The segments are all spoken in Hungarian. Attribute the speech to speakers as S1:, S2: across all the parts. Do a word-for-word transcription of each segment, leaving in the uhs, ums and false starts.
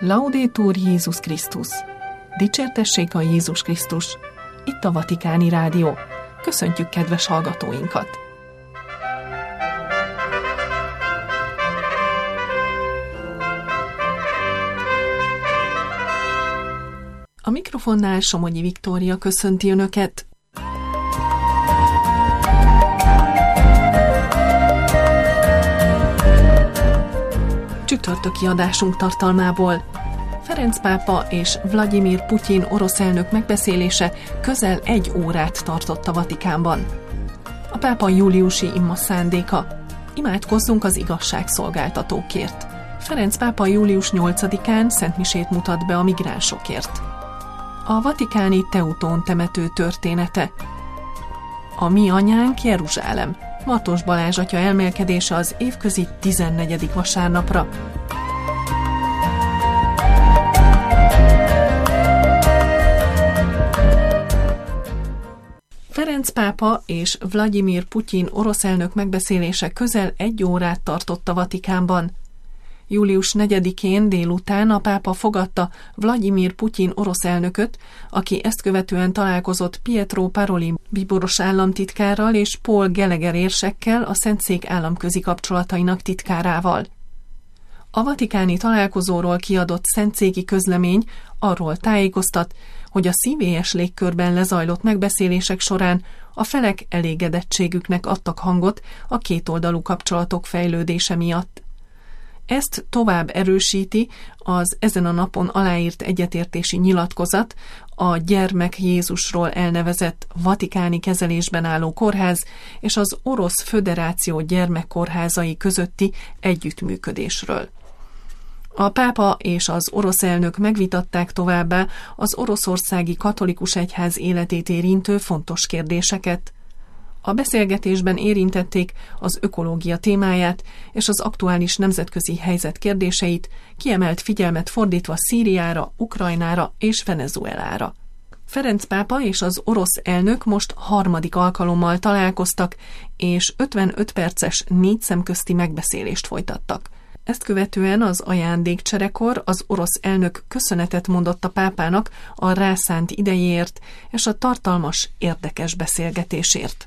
S1: Laudetur Jézus Krisztus! Dicsértessék a Jézus Krisztus! Itt a Vatikáni Rádió. Köszöntjük kedves hallgatóinkat! A mikrofonnál Somogyi Viktória köszönti Önöket. Csütörtöki adásunk tartalmából: Ferenc pápa és Vlagyimir Putyin orosz elnök megbeszélése közel egy órát tartott a Vatikánban. A pápa júliusi imma szándéka: imádkozzunk az igazságszolgáltatókért. Ferenc pápa július nyolcadikán szentmisét mutat be a migránsokért. A vatikáni Teutón temető története. A mi anyánk Jeruzsálem. Martos Balázs atya elmélkedése az évközi tizennegyedik vasárnapra. Ferenc pápa és Vlagyimir Putyin orosz elnök megbeszélése közel egy órát tartott a Vatikánban. július negyedikén délután a pápa fogadta Vlagyimir Putyin orosz elnököt, aki ezt követően találkozott Pietro Parolin bíboros államtitkárral és Paul Gallagher érsekkel, a Szentszék államközi kapcsolatainak titkárával. A vatikáni találkozóról kiadott szentszéki közlemény arról tájékoztat, hogy a szívélyes légkörben lezajlott megbeszélések során a felek elégedettségüknek adtak hangot a kétoldalú kapcsolatok fejlődése miatt. Ezt tovább erősíti az ezen a napon aláírt egyetértési nyilatkozat a Gyermek Jézusról elnevezett vatikáni kezelésben álló kórház és az Orosz Föderáció gyermekkórházai közötti együttműködésről. A pápa és az orosz elnök megvitatták továbbá az oroszországi katolikus egyház életét érintő fontos kérdéseket. A beszélgetésben érintették az ökológia témáját és az aktuális nemzetközi helyzet kérdéseit, kiemelt figyelmet fordítva Szíriára, Ukrajnára és Venezuelára. Ferenc pápa és az orosz elnök most harmadik alkalommal találkoztak, és ötvenöt perces négy szemközti megbeszélést folytattak. Ezt követően az ajándékcserekor az orosz elnök köszönetet mondott a pápának a rászánt idejéért és a tartalmas, érdekes beszélgetésért.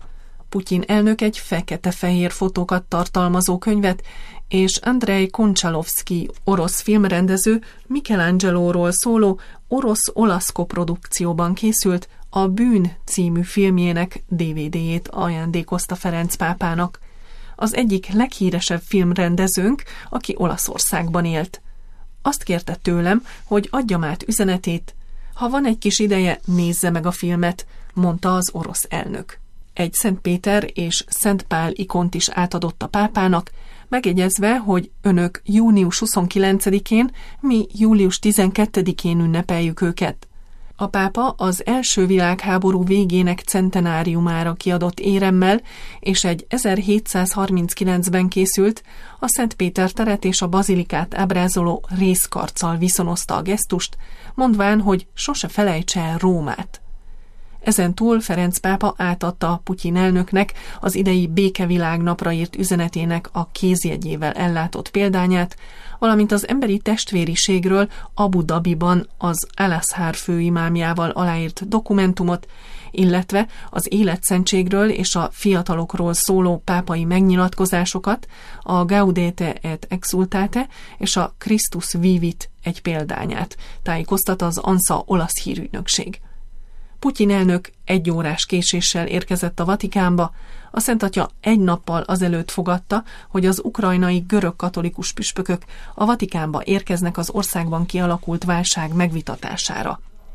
S1: Putyin elnök egy fekete-fehér fotókat tartalmazó könyvet és Andrei Konchalovsky orosz filmrendező Michelangelóról szóló orosz-olasz koprodukcióban készült A bűn című filmjének dé vé dé-jét ajándékozta Ferenc pápának. Az egyik leghíresebb filmrendezőnk, aki Olaszországban élt. Azt kérte tőlem, hogy adjam át üzenetét. Ha van egy kis ideje, nézze meg a filmet, mondta az orosz elnök. Egy Szent Péter és Szent Pál ikont is átadott a pápának, megjegyezve, hogy önök június huszonkilencedikén, mi július tizenkettedikén ünnepeljük őket. A pápa az első világháború végének centenáriumára kiadott éremmel és egy ezerhétszázharminckilencben készült, a Szent Péter teret és a bazilikát ábrázoló rézkarccal viszonozta a gesztust, mondván, hogy sose felejtse el Rómát. Ezen túl Ferenc pápa átadta Putyin elnöknek az idei békevilágnapra írt üzenetének a kézjegyével ellátott példányát, valamint az emberi testvériségről Abu Dhabiban az Al-Azhar főimámjával aláírt dokumentumot, illetve az életszentségről és a fiatalokról szóló pápai megnyilatkozásokat, a Gaudete et Exultate és a Christus Vivit egy példányát, tájékoztat az ANSA olasz hírügynökség. Putyin elnök egy órás késéssel érkezett a Vatikánba, a Szent Atya egy nappal azelőtt fogadta, hogy az ukrajnai görög katolikus püspökök a Vatikánba érkeznek az országban kialakult válság megvitatására.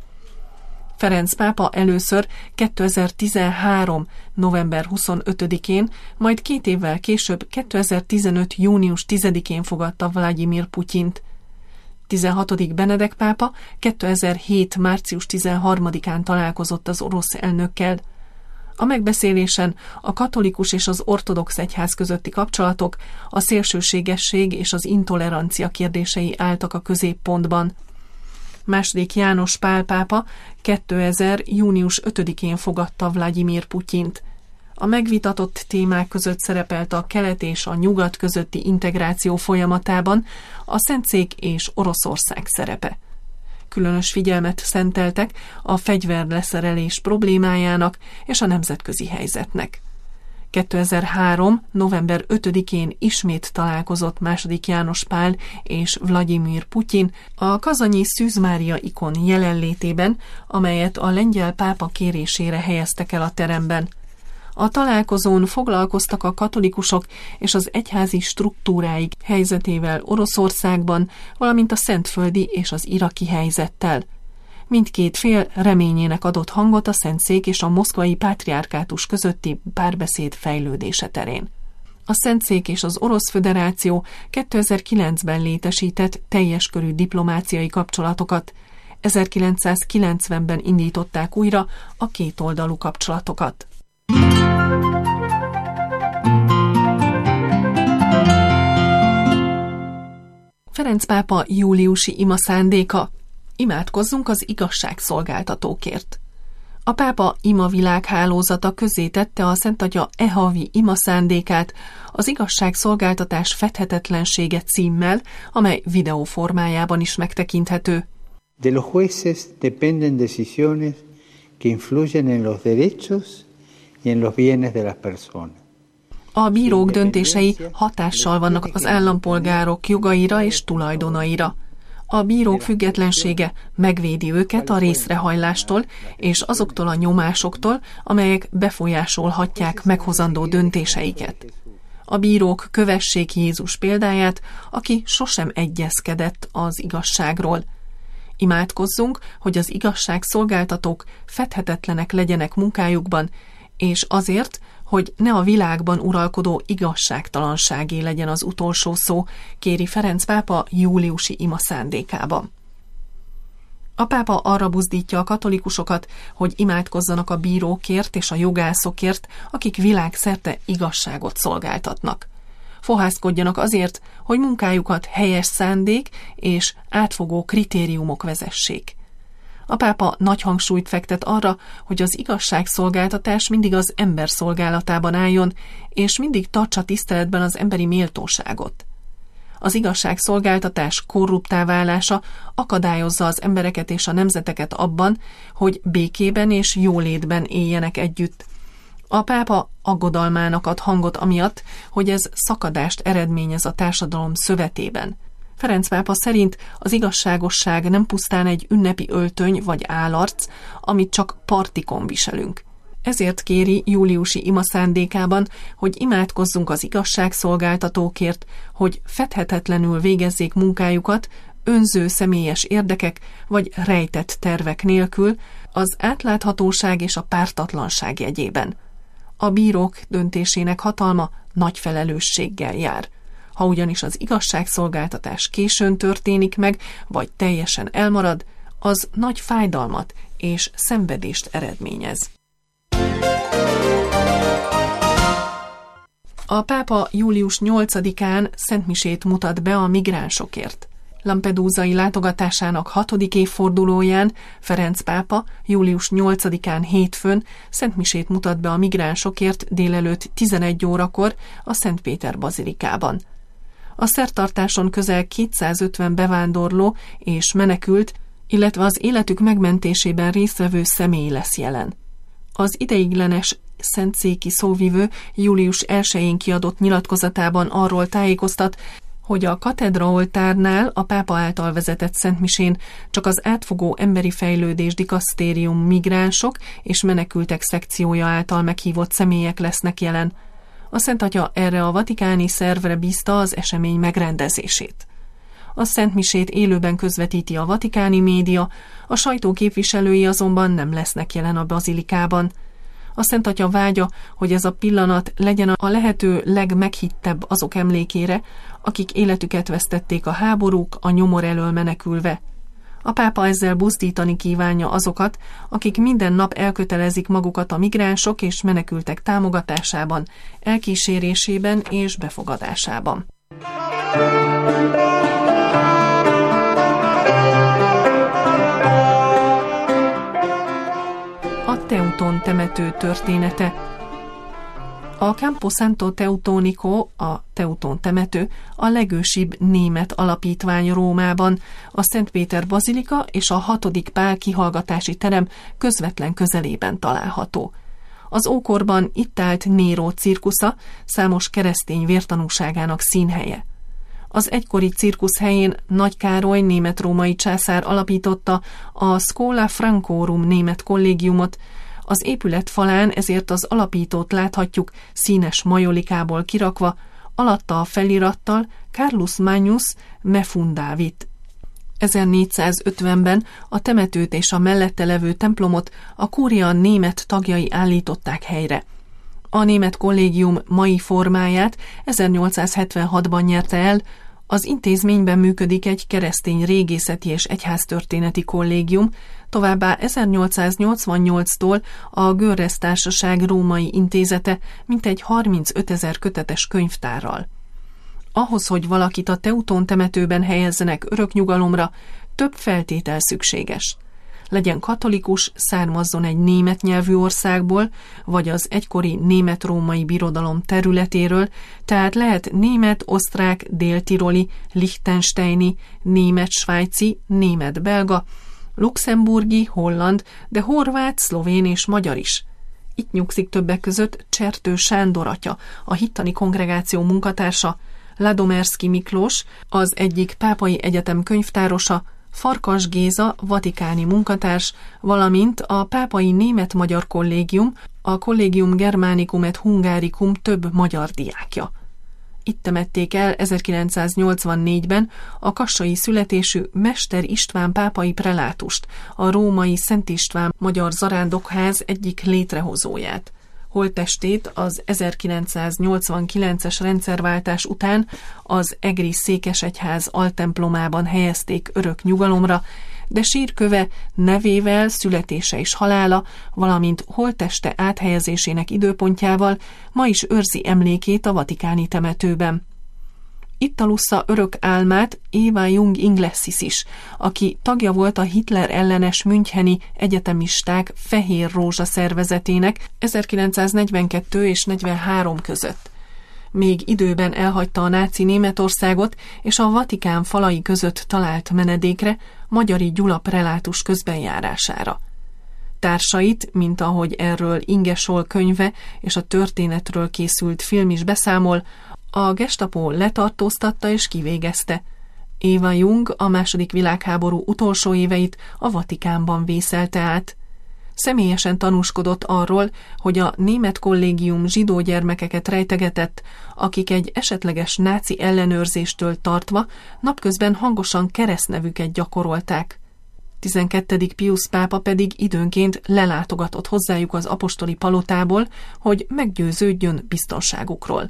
S1: Ferenc pápa először kétezer-tizenhárom. november huszonötödikén, majd két évvel később kétezer-tizenöt. június tizedikén fogadta Vlagyimir Putyint. tizenhatodik Benedek pápa kétezer-hét. március tizenharmadikán találkozott az orosz elnökkel. A megbeszélésen a katolikus és az ortodox egyház közötti kapcsolatok, a szélsőségesség és az intolerancia kérdései álltak a középpontban. Második János Pál pápa kétezer. június ötödikén fogadta Vlagyimir Putyint. A megvitatott témák között szerepelt a kelet és a nyugat közötti integráció folyamatában a Szentszék és Oroszország szerepe. Különös figyelmet szenteltek a fegyverleszerelés problémájának és a nemzetközi helyzetnek. kétezer-három. november ötödikén ismét találkozott második János Pál és Vlagyimir Putyin a kazanyi Szűz Mária ikon jelenlétében, amelyet a lengyel pápa kérésére helyeztek el a teremben. A találkozón foglalkoztak a katolikusok és az egyházi struktúráik helyzetével Oroszországban, valamint a szentföldi és az iraki helyzettel. Mindkét fél reményének adott hangot a Szentszék és a moszkvai pátriárkátus közötti párbeszéd fejlődése terén. A Szentszék és az Orosz Föderáció kétezer-kilencben létesített teljes körű diplomáciai kapcsolatokat, ezerkilencszázkilencvenben indították újra a kétoldalú kapcsolatokat. Ferenc pápa júliusi ima szándéka: imádkozzunk az igazságszolgáltatókért. A pápa ima világhálózata közzétette a Szentatya e havi ima szándékát, az igazságszolgáltatás fedhetetlensége címmel, amely videó formájában is megtekinthető.
S2: De los jueces dependen decisiones que influyen en los derechos y en los bienes de las personas.
S1: A bírók döntései hatással vannak az állampolgárok jogaira és tulajdonaira. A bírók függetlensége megvédi őket a részrehajlástól és azoktól a nyomásoktól, amelyek befolyásolhatják meghozandó döntéseiket. A bírók kövessék Jézus példáját, aki sosem egyezkedett az igazságról. Imádkozzunk, hogy az igazságszolgáltatók fedhetetlenek legyenek munkájukban, és azért, hogy ne a világban uralkodó igazságtalanságé legyen az utolsó szó, kéri Ferenc pápa júliusi ima szándékában. A pápa arra buzdítja a katolikusokat, hogy imádkozzanak a bírókért és a jogászokért, akik világszerte igazságot szolgáltatnak. Fohászkodjanak azért, hogy munkájukat helyes szándék és átfogó kritériumok vezessék. A pápa nagy hangsúlyt fektet arra, hogy az igazságszolgáltatás mindig az ember szolgálatában álljon, és mindig tartsa tiszteletben az emberi méltóságot. Az igazságszolgáltatás korruptá válása akadályozza az embereket és a nemzeteket abban, hogy békében és jólétben éljenek együtt. A pápa aggodalmának ad hangot amiatt, hogy ez szakadást eredményez a társadalom szövetében. Ferenc pápa szerint az igazságosság nem pusztán egy ünnepi öltöny vagy állarc, amit csak partikon viselünk. Ezért kéri júliusi ima szándékában, hogy imádkozzunk az igazságszolgáltatókért, hogy fedhetetlenül végezzék munkájukat, önző személyes érdekek vagy rejtett tervek nélkül, az átláthatóság és a pártatlanság jegyében. A bírók döntésének hatalma nagy felelősséggel jár. Ha ugyanis az igazságszolgáltatás későn történik meg, vagy teljesen elmarad, az nagy fájdalmat és szenvedést eredményez. A pápa július nyolcadikán szentmisét mutat be a migránsokért. Lampedúsai látogatásának hatodik évfordulóján Ferenc pápa július nyolcadikán hétfőn szentmisét mutat be a migránsokért délelőtt tizenegy órakor a Szent Péter bazilikában. A szertartáson közel kétszázötven bevándorló és menekült, illetve az életük megmentésében résztvevő személy lesz jelen. Az ideiglenes szentszéki szóvivő július elsején kiadott nyilatkozatában arról tájékoztat, hogy a katedra oltárnál a pápa által vezetett szentmisén csak az átfogó emberi fejlődés dikasztérium migránsok és menekültek szekciója által meghívott személyek lesznek jelen. A Szentatya erre a vatikáni szervre bízta az esemény megrendezését. A szentmisét élőben közvetíti a vatikáni média, a sajtó képviselői azonban nem lesznek jelen a bazilikában. A Szentatya vágya, hogy ez a pillanat legyen a lehető legmeghittebb azok emlékére, akik életüket vesztették a háborúk, a nyomor elől menekülve. A pápa ezzel buzdítani kívánja azokat, akik minden nap elkötelezik magukat a migránsok és menekültek támogatásában, elkísérésében és befogadásában. A Teuton temető története. A Campo Santo Teutonico, a Teuton temető, a legősibb német alapítvány Rómában, a Szent Péter bazilika és a hatodik Pál kihallgatási terem közvetlen közelében található. Az ókorban itt állt Néró cirkusza, számos keresztény vértanúságának színhelye. Az egykori cirkusz helyén Nagy Károly német-római császár alapította a Schola Francorum német kollégiumot, az épület falán ezért az alapítót láthatjuk színes majolikából kirakva, alatta a felirattal Carlus Magnus me fundavit. ezernégyszázötvenben a temetőt és a mellette levő templomot a kúria német tagjai állították helyre. A német kollégium mai formáját ezernyolcszázhetvenhatban nyerte el, az intézményben működik egy keresztény régészeti és egyháztörténeti kollégium, továbbá ezernyolcszáznyolcvannyolctól a Görres Társaság római intézete mintegy harmincötezer kötetes könyvtárral. Ahhoz, hogy valakit a Teuton temetőben helyezzenek öröknyugalomra, több feltétel szükséges. Legyen katolikus, származzon egy német nyelvű országból, vagy az egykori német-római birodalom területéről, tehát lehet német, osztrák, déltiroli, liechtensteini, német-svájci, német-belga, luxemburgi, holland, de horvát, szlovén és magyar is. Itt nyugszik többek között Csertő Sándor atya, a hittani kongregáció munkatársa, Ladomerszky Miklós, az egyik pápai egyetem könyvtárosa, Farkas Géza, vatikáni munkatárs, valamint a pápai német-magyar kollégium, a Collegium Germanicum et Hungaricum több magyar diákja. Itt temették el ezerkilencszáznyolcvannégyben a kassai születésű Mester István pápai prelátust, a római Szent István magyar zarándokház egyik létrehozóját. Holttestét az ezerkilencszáznyolcvankilences rendszerváltás után az egri székesegyház altemplomában helyezték örök nyugalomra, de sírköve nevével, születése és halála, valamint holtteste áthelyezésének időpontjával ma is őrzi emlékét a vatikáni temetőben. Itt alussza örök álmát Eva Jung Inglessis is, aki tagja volt a Hitler ellenes müncheni egyetemisták Fehér Rózsa szervezetének ezerkilencszáznegyvenkettő és negyvenhárom között. Még időben elhagyta a náci Németországot, és a Vatikán falai között talált menedékre Magyari Gyula prelátus közbenjárására. Társait, mint ahogy erről Inge Scholl könyve és a történetről készült film is beszámol, a Gestapo letartóztatta és kivégezte. Eva Jung a második világháború utolsó éveit a Vatikánban vészelte át. Személyesen tanúskodott arról, hogy a német kollégium zsidó gyermekeket rejtegetett, akik egy esetleges náci ellenőrzéstől tartva napközben hangosan keresztnevüket gyakorolták. tizenkettedik Piusz pápa pedig időnként lelátogatott hozzájuk az apostoli palotából, hogy meggyőződjön biztonságukról.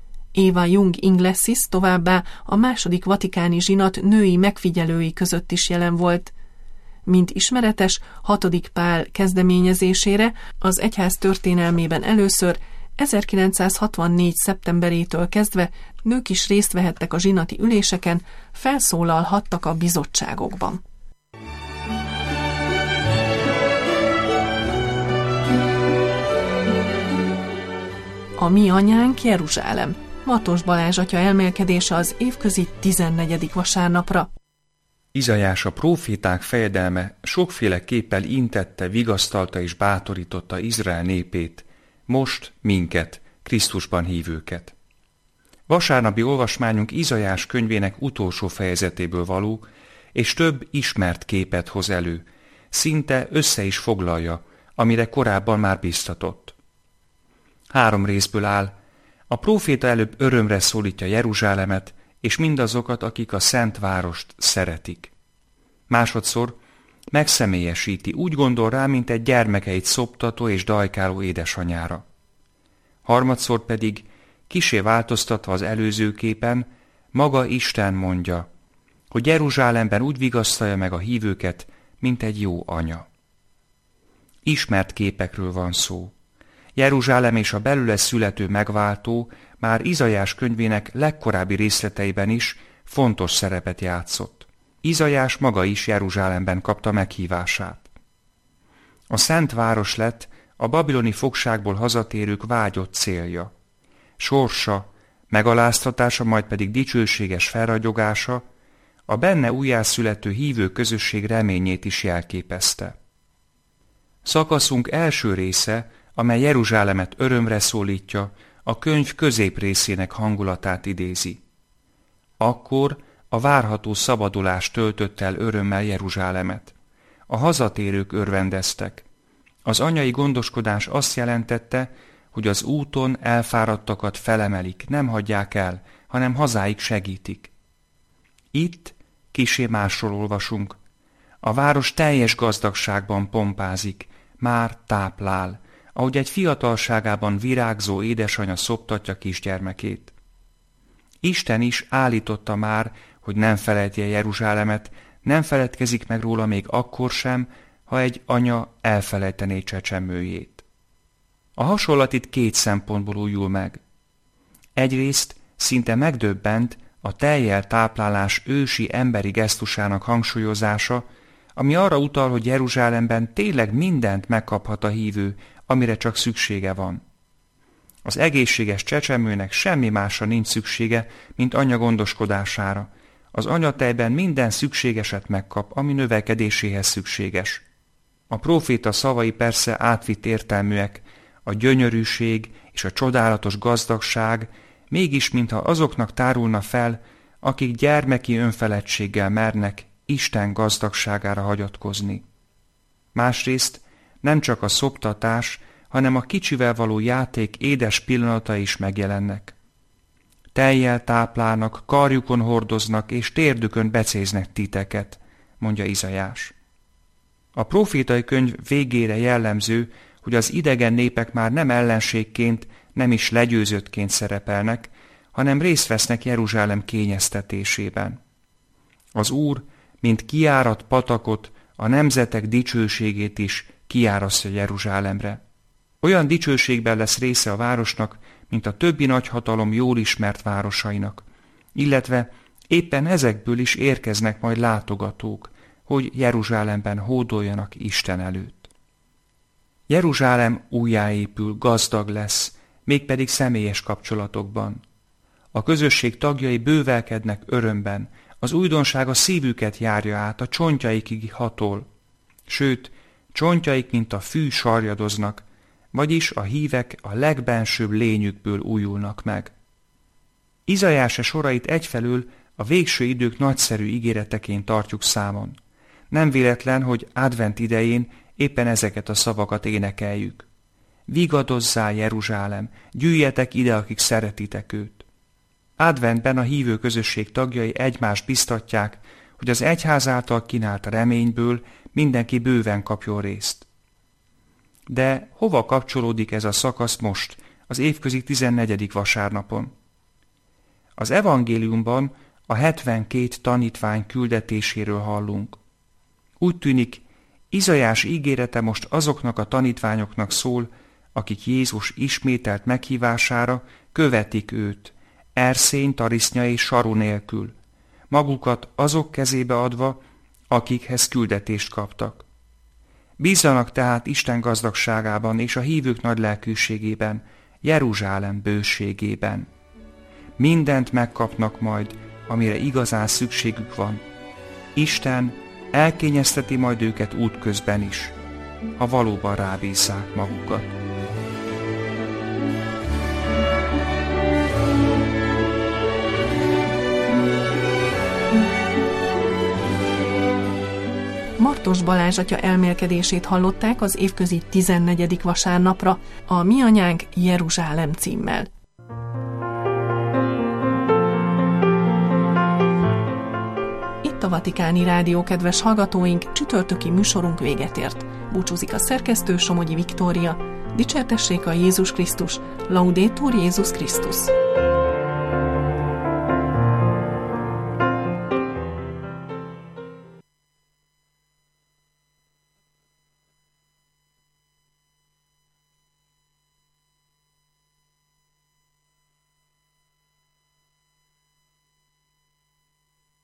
S1: Eva Jung Inglessis továbbá a második vatikáni zsinat női megfigyelői között is jelen volt. Mint ismeretes, hatodik Pál kezdeményezésére az egyház történelmében először ezerkilencszázhatvannégy szeptemberétől kezdve nők is részt vehettek a zsinati üléseken, felszólalhattak a bizottságokban. A mi anyánk Jeruzsálem. Matos Balázs atya elmélkedése az évközi tizennegyedik vasárnapra.
S3: Izaiás a próféták fejedelme sokféle képpel intette, vigasztalta és bátorította Izrael népét, most minket, Krisztusban hívőket. Vasárnapi olvasmányunk Izaiás könyvének utolsó fejezetéből való, és több ismert képet hoz elő, szinte össze is foglalja, amire korábban már biztatott. Három részből áll. A próféta előbb örömre szólítja Jeruzsálemet, és mindazokat, akik a szent várost szeretik. Másodszor megszemélyesíti, úgy gondol rá, mint egy gyermekeit szoptató és dajkáló édesanyára. Harmadszor pedig, kissé változtatva az előző képen, maga Isten mondja, hogy Jeruzsálemben úgy vigasztalja meg a hívőket, mint egy jó anya. Ismert képekről van szó. Jeruzsálem és a belőle születő megváltó már Izaiás könyvének legkorábbi részleteiben is fontos szerepet játszott. Izaiás maga is Jeruzsálemben kapta meghívását. A szent város lett a babiloni fogságból hazatérők vágyott célja. Sorsa, megaláztatása, majd pedig dicsőséges felragyogása a benne újjászülető hívő közösség reményét is jelképezte. Szakaszunk első része, amely Jeruzsálemet örömre szólítja, a könyv középrészének hangulatát idézi. Akkor a várható szabadulás töltött el örömmel Jeruzsálemet. A hazatérők örvendeztek. Az anyai gondoskodás azt jelentette, hogy az úton elfáradtakat felemelik, nem hagyják el, hanem hazáig segítik. Itt kissé másról olvasunk. A város teljes gazdagságban pompázik, már táplál, ahogy egy fiatalságában virágzó édesanya szoptatja kisgyermekét. Isten is állította már, hogy nem felejti el Jeruzsálemet, nem feledkezik meg róla még akkor sem, ha egy anya elfelejtené csecsemőjét. A hasonlat itt két szempontból újul meg. Egyrészt szinte megdöbbent a tejjel táplálás ősi emberi gesztusának hangsúlyozása, ami arra utal, hogy Jeruzsálemben tényleg mindent megkaphat a hívő, amire csak szüksége van. Az egészséges csecsemőnek semmi másra nincs szüksége, mint anya gondoskodására. Az anyatejben minden szükségeset megkap, ami növekedéséhez szükséges. A próféta szavai persze átvitt értelműek, a gyönyörűség és a csodálatos gazdagság mégis mintha azoknak tárulna fel, akik gyermeki önfeledtséggel mernek Isten gazdagságára hagyatkozni. Másrészt nem csak a szoptatás, hanem a kicsivel való játék édes pillanatai is megjelennek. Tejjel táplálnak, karjukon hordoznak és térdükön becéznek titeket, mondja Izajás. A prófétai könyv végére jellemző, hogy az idegen népek már nem ellenségként, nem is legyőzöttként szerepelnek, hanem részt vesznek Jeruzsálem kényeztetésében. Az Úr, mint kiárat patakot, a nemzetek dicsőségét is kiárasztja Jeruzsálemre. Olyan dicsőségben lesz része a városnak, mint a többi nagyhatalom jól ismert városainak, illetve éppen ezekből is érkeznek majd látogatók, hogy Jeruzsálemben hódoljanak Isten előtt. Jeruzsálem újjáépül, gazdag lesz, mégpedig személyes kapcsolatokban. A közösség tagjai bővelkednek örömben, az újdonság a szívüket járja át, a csontjaikig hatol. Sőt, csontjaik, mint a fű sarjadoznak, vagyis a hívek a legbensőbb lényükből újulnak meg. Izajás sorait egyfelől a végső idők nagyszerű ígéreteként tartjuk számon. Nem véletlen, hogy advent idején éppen ezeket a szavakat énekeljük. Vigadozzál, Jeruzsálem, gyűjjetek ide, akik szeretitek őt. Adventben a hívő közösség tagjai egymást biztatják, hogy az egyház által kínált reményből mindenki bőven kapjon részt. De hova kapcsolódik ez a szakasz most, az évközi tizennegyedik vasárnapon? Az evangéliumban a hetvenkét tanítvány küldetéséről hallunk. Úgy tűnik, Izajás ígérete most azoknak a tanítványoknak szól, akik Jézus ismételt meghívására követik őt, erszény, tarisznya és saru nélkül, magukat azok kezébe adva, akikhez küldetést kaptak. Bízzanak tehát Isten gazdagságában és a hívők nagy lelkűségében, Jeruzsálem bőségében. Mindent megkapnak majd, amire igazán szükségük van. Isten elkényezteti majd őket útközben is, ha valóban rábízzák magukat.
S1: Martos Balázs atya elmélkedését hallották az évközi tizennegyedik vasárnapra, a Mi Anyánk Jeruzsálem címmel. Itt a Vatikáni Rádió, kedves hallgatóink, csütörtöki műsorunk véget ért. Búcsúzik a szerkesztő, Somogyi Viktória. Dicsértessék a Jézus Krisztus, Laudetur Jézus Krisztus.